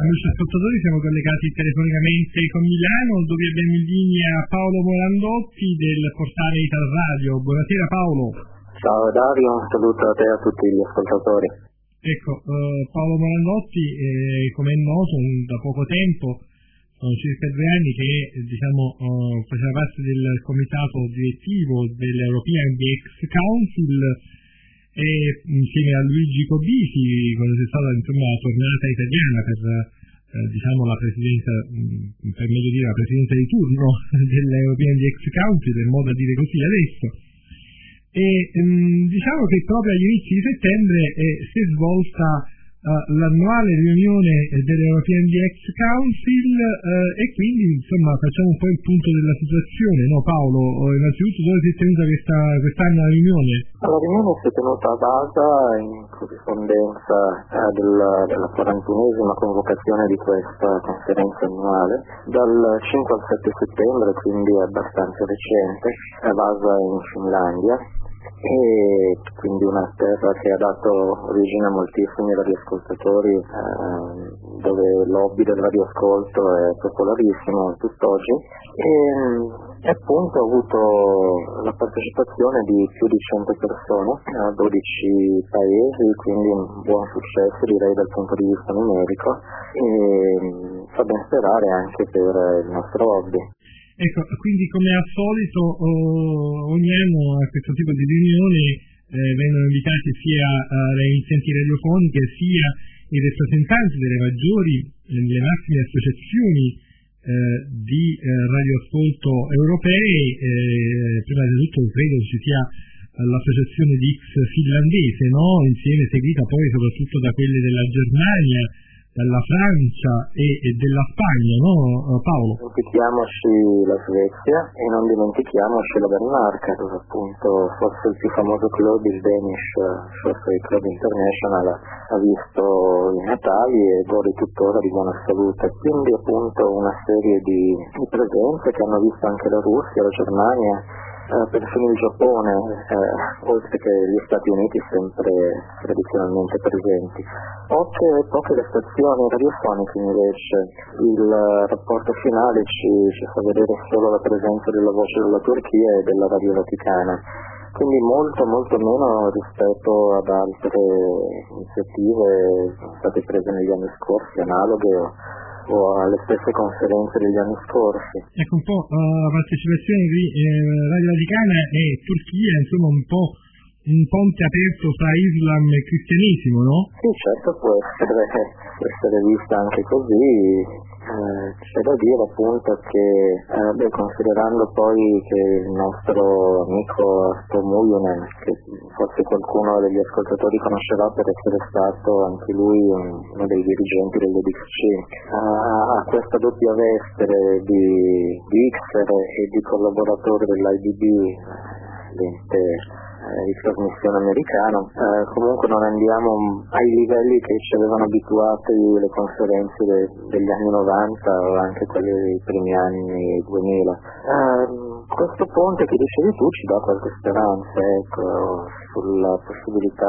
Amici ascoltatori, siamo collegati telefonicamente con Milano, dove abbiamo in linea Paolo Morandotti del portale Ital Radio. Buonasera Paolo. Ciao Dario, un saluto a te e a tutti gli ascoltatori. Ecco, Paolo Morandotti, come è noto, da poco tempo, sono circa 2 anni che faceva parte del comitato direttivo dell'European DX Council, e insieme a Luigi Cobisi, quando c'è stata la tornata italiana per la presidenza, per meglio dire la presidenza di turno dell'European DX Council, è modo a dire così adesso, e diciamo che proprio agli inizi di settembre si è svolta l'annuale riunione dell'European DX Council, e quindi facciamo un po' il punto della situazione, no Paolo? Innanzitutto dove si è tenuta quest'anno la riunione? La riunione si è tenuta a Vaasa in corrispondenza della 41esima convocazione di questa conferenza annuale, dal 5 al 7 settembre, quindi abbastanza recente, a Vaasa in Finlandia, e quindi una terra che ha dato origine a moltissimi radioascoltatori, dove il lobby del radioascolto è popolarissimo tutt'oggi, e appunto ha avuto la partecipazione di più di 100 persone a 12 paesi, quindi un buon successo direi dal punto di vista numerico, e fa ben sperare anche per il nostro hobby. Ecco, quindi come al solito ogni anno a questo tipo di riunioni vengono invitati sia le emittenti radiofoniche sia i rappresentanti delle massime associazioni di radioascolto europei. Prima di tutto credo ci sia l'associazione di X finlandese, no? Insieme seguita poi soprattutto da quelle della Germania, dalla Francia e della Spagna, no Paolo? Dimentichiamoci la Svezia e non dimentichiamoci la Danimarca, dove appunto forse il più famoso club, il Danish Shortwave Club International, ha visto i Natali e gode tuttora di buona salute. Quindi appunto una serie di presenze che hanno visto anche la Russia, la Germania, persino il Giappone, oltre che gli Stati Uniti sempre tradizionalmente presenti. Poche le stazioni radiofoniche invece. Il rapporto finale ci fa vedere solo la presenza della voce della Turchia e della Radio Vaticana, quindi molto meno rispetto ad altre iniziative state prese negli anni scorsi, analoghe o alle stesse conferenze degli anni scorsi. Ecco un po' la partecipazione di Radio Vaticana e Turchia, insomma un po' un ponte aperto fra Islam e cristianesimo, no? Sì, certo, può essere vista anche così. C'è da dire appunto che considerando poi che il nostro amico Stomujonen, che forse qualcuno degli ascoltatori conoscerà per essere stato anche lui uno dei dirigenti dell'EDXC, ha questa doppia veste di Xer e di collaboratore dell'IDB, l'ente di trasmissione americano. Comunque non andiamo ai livelli che ci avevano abituati le conferenze degli anni 90 o anche quelle dei primi anni 2000. Questo ponte che dicevi tu ci dà qualche speranza, ecco, sulla possibilità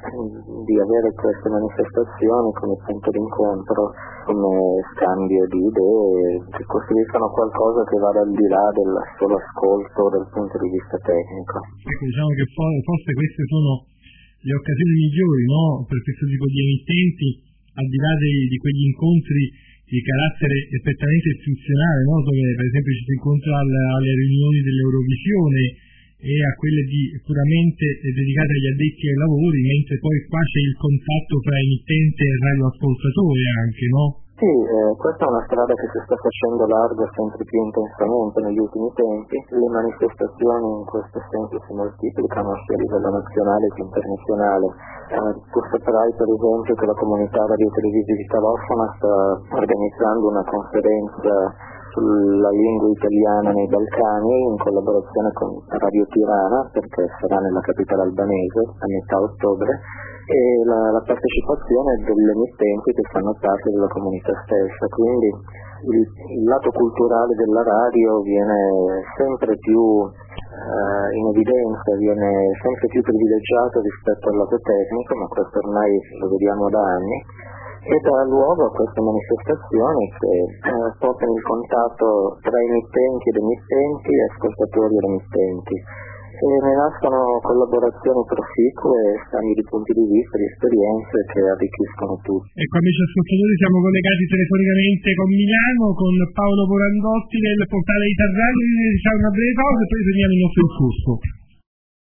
di avere queste manifestazioni come punto d'incontro, come scambio di idee che costituiscono qualcosa che vada al di là del solo ascolto dal punto di vista tecnico. Ecco, diciamo che forse queste sono le occasioni migliori, no, per questo tipo di emittenti, al di là di quegli incontri di carattere prettamente istituzionale, no, dove per esempio ci si incontra alle riunioni dell'Eurovisione e a quelle puramente dedicate agli addetti ai lavori, mentre poi qua c'è il contatto tra emittente e radioascoltatore anche, no? Sì, questa è una strada che si sta facendo larga sempre più intensamente negli ultimi tempi. Le manifestazioni in questo senso si moltiplicano sia a livello nazionale che internazionale. Tu saprai per esempio che la comunità radiotelevisiva italofona sta organizzando una conferenza sulla lingua italiana nei Balcani in collaborazione con Radio Tirana, perché sarà nella capitale albanese a metà ottobre, e la partecipazione delle emittenti che fanno parte della comunità stessa, quindi il lato culturale della radio viene sempre più in evidenza, viene sempre più privilegiato rispetto al lato tecnico, ma questo ormai lo vediamo da anni, e dà luogo a queste manifestazioni che portano il contatto tra emittenti ed emittenti e ascoltatori ed emittenti. E ne nascono collaborazioni proficue e scambi di punti di vista, di esperienze che arricchiscono tutti. Ecco, amici ascoltatori, siamo collegati telefonicamente con Milano, con Paolo Borandotti del portale Italrani. Diciamo una breve pausa e poi torniamo il nostro discorso.